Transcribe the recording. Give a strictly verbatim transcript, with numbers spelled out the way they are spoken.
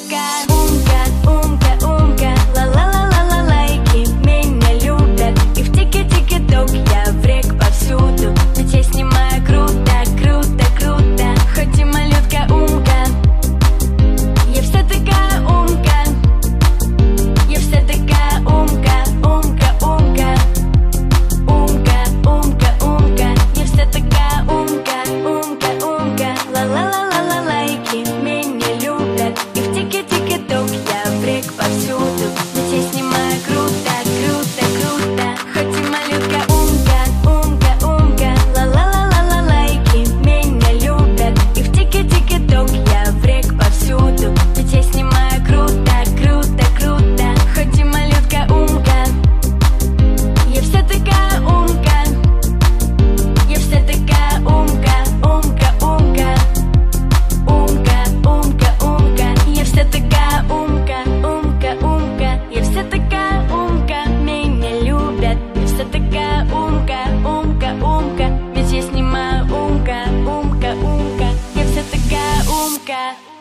такая умка, умка, умка, ла-ла-ла-ла-ла, лайки меня любят. И в тики-тики-ток я в рек повсюду, ведь я снимаю круто, круто, круто. Хоть и малютка умка, я вся такая умка, я вся такая умка, умка, умка, умка, умка, умка, я вся такая умка, умка, умка, ла-ла-ла-ла-ла, лайки меня любят. И в тики-тики-ток я в рек повсюду, ведь я снимаю круто, круто, круто. Хоть и малютка умка, умка, умка, ла-ла-ла-ла-ла, лайки меня любят. И в тики-тики-ток я в рек повсюду, ведь я снимаю круто, круто, круто. Хоть и малютка умка, я вся такая умка, я вся такая умка, умка, умка, умка, умка, умка, я вся такая умка, умка, умка, я вся такая умка, меня любят. Я вся такая умка, умка, умка, ведь я снимаю умка, умка, умка, я вся такая умка.